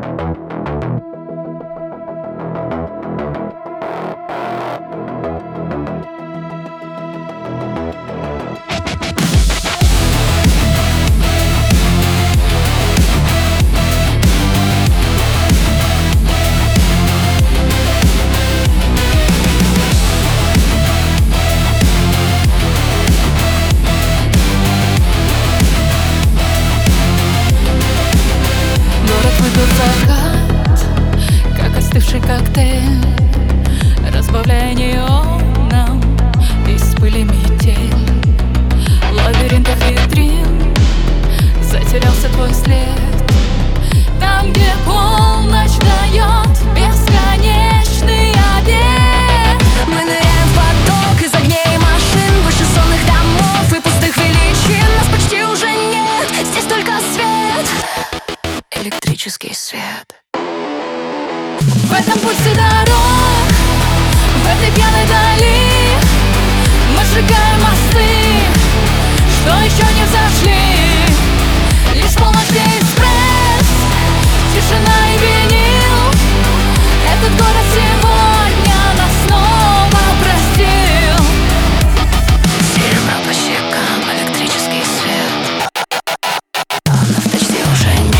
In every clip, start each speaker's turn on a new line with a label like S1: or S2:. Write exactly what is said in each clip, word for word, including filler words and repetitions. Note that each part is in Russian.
S1: Закат, как остывший коктейль, разбавляя неоном из пыли метель. В лабиринтах витрин затерялся твой след. Там, где полночь дает бесконечный обед,
S2: мы ныряем в поток из огней машин, выше сонных домов и пустых величин. Нас почти уже нет, здесь только свет, электрический свет.
S1: В этом пульсе дорог, в этой пьяной дали мы сжигаем мосты, что еще не взошли. Лишь полночь и экспресс, тишина и винил. Этот город сегодня нас снова простил.
S2: Серебро по щекам, электрический свет, но в почти уже нет.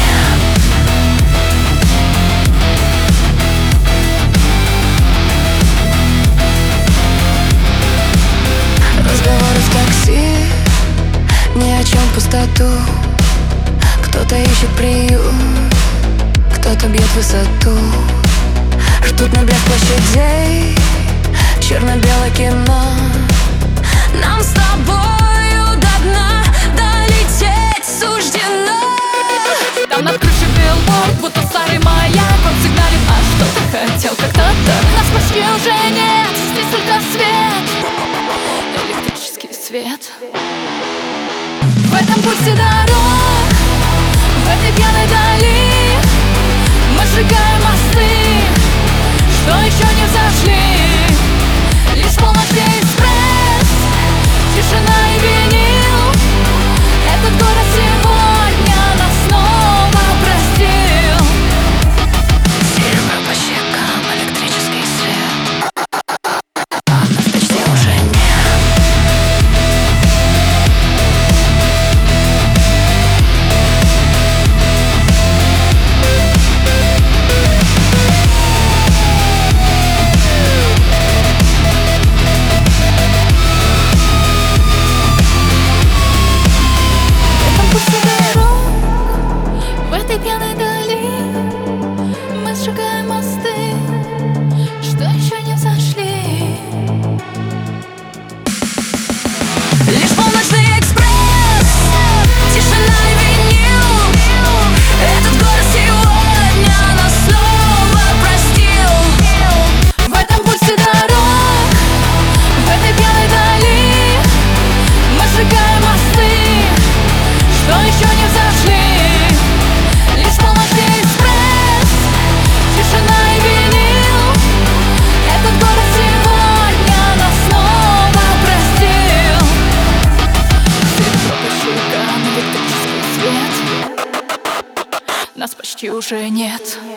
S2: Ни о чем пустоту. Кто-то ищет приют, кто-то бьет высоту. Ждут на блеск площадей, черно-белое кино. Нам с тобою до дна долететь суждено.
S1: Там над крышей билборд, будто старый маяк, он сигналит, а что ты хотел когда-то. Нас почти уже нет, здесь только свет, электрический свет. В этом пульсе дорог, в этой пьяной дали мы сжигаем мосты, что еще не взошли. Лишь полночь и экспресс, тишина и винил. Этот город сегодня нас снова простил.
S2: Серебро по щекам, электрический свет, но в почти уже нет.
S1: В этой пьяной дали мы сжигаем мосты, что еще не взошли.
S2: Лишь полночный экспресс, тишина и винил. Этот город сегодня нас снова простил.
S1: В этом пульсе дорог, в этой пьяной дали мы сжигаем мосты, что еще не взошли. Лишь полночь и экспресс, тишина и винил. Этот город сегодня нас снова простил. Серебро по щекам, электрический свет, нас почти уже нет.